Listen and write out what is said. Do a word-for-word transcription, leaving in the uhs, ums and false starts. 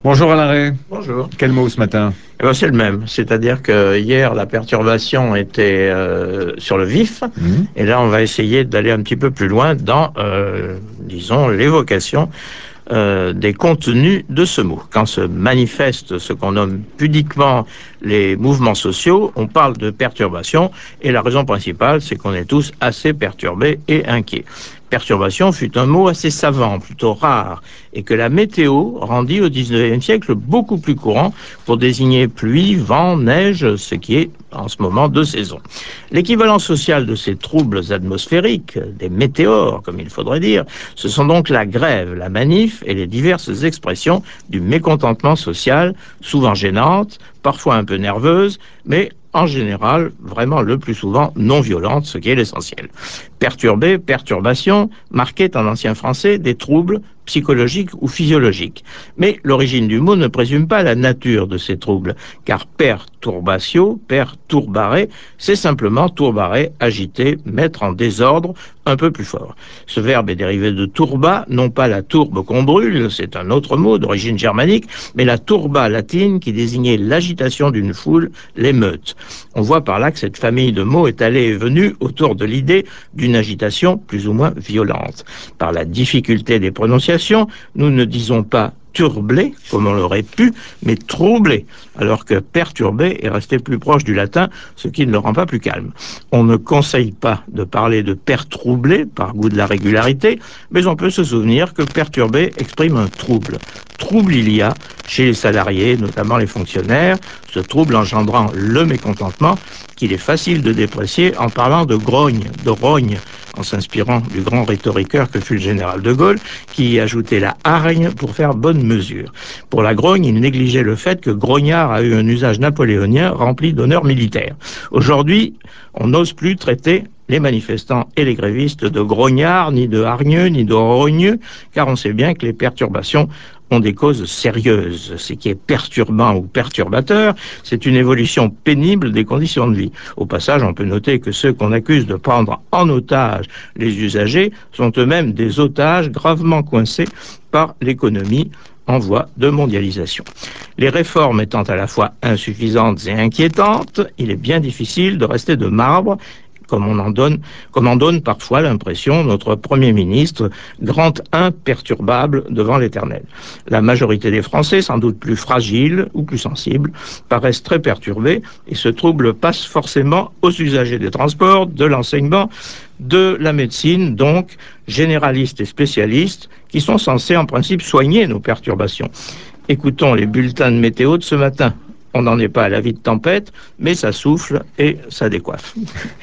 Bonjour Alain Ray. Bonjour. Quel mot ce matin? Eh ben, c'est le même. C'est-à-dire que hier, la perturbation était euh, sur le vif. Hmm. Et là, on va essayer d'aller un petit peu plus loin dans, euh, disons, l'évocation euh, des contenus de ce mot. Quand se manifestent ce qu'on nomme pudiquement les mouvements sociaux, on parle de perturbation. Et la raison principale, c'est qu'on est tous assez perturbés et inquiets. Perturbation fut un mot assez savant, plutôt rare, et que la météo rendit au dix-neuvième siècle beaucoup plus courant pour désigner pluie, vent, neige, ce qui est en ce moment de saison. L'équivalent social de ces troubles atmosphériques, des météores comme il faudrait dire, ce sont donc la grève, la manif et les diverses expressions du mécontentement social, souvent gênantes, parfois un peu nerveuses, mais en général, vraiment le plus souvent non violentes, ce qui est l'essentiel. Perturber, perturbation, marquait en ancien français des troubles psychologiques ou physiologiques. Mais l'origine du mot ne présume pas la nature de ces troubles, car perturbatio, perturbare, c'est simplement tourbarer, agiter, mettre en désordre un peu plus fort. Ce verbe est dérivé de turba, non pas la tourbe qu'on brûle, c'est un autre mot d'origine germanique, mais la turba latine qui désignait l'agitation d'une foule, l'émeute. On voit par là que cette famille de mots est allée et venue autour de l'idée d'une agitation plus ou moins violente. Par la difficulté des prononciations, nous ne disons pas turblé, comme on l'aurait pu, mais troublé, alors que perturbé est resté plus proche du latin, ce qui ne le rend pas plus calme. On ne conseille pas de parler de pertroublé par goût de la régularité, mais on peut se souvenir que perturbé exprime un trouble. Trouble il y a chez les salariés, notamment les fonctionnaires, ce trouble engendrant le mécontentement qu'il est facile de déprécier en parlant de grogne, de rogne, en s'inspirant du grand rhétoriqueur que fut le général de Gaulle, qui y ajoutait la hargne pour faire bonne mesure. Pour la grogne, il négligeait le fait que grognard a eu un usage napoléonien rempli d'honneur militaire. Aujourd'hui, on n'ose plus traiter les manifestants et les grévistes de grognards, ni de hargneux, ni de rogneux, car on sait bien que les perturbations ont des causes sérieuses. Ce qui est perturbant ou perturbateur, c'est une évolution pénible des conditions de vie. Au passage, on peut noter que ceux qu'on accuse de prendre en otage les usagers sont eux-mêmes des otages gravement coincés par l'économie en voie de mondialisation. Les réformes étant à la fois insuffisantes et inquiétantes, il est bien difficile de rester de marbre, comme on en donne, comme en donne parfois l'impression notre Premier ministre, grand imperturbable devant l'éternel. La majorité des Français, sans doute plus fragiles ou plus sensibles, paraissent très perturbés et ce trouble passe forcément aux usagers des transports, de l'enseignement, de la médecine, donc généralistes et spécialistes, qui sont censés en principe soigner nos perturbations. Écoutons les bulletins de météo de ce matin. On n'en est pas à la vie de tempête, mais ça souffle et ça décoiffe.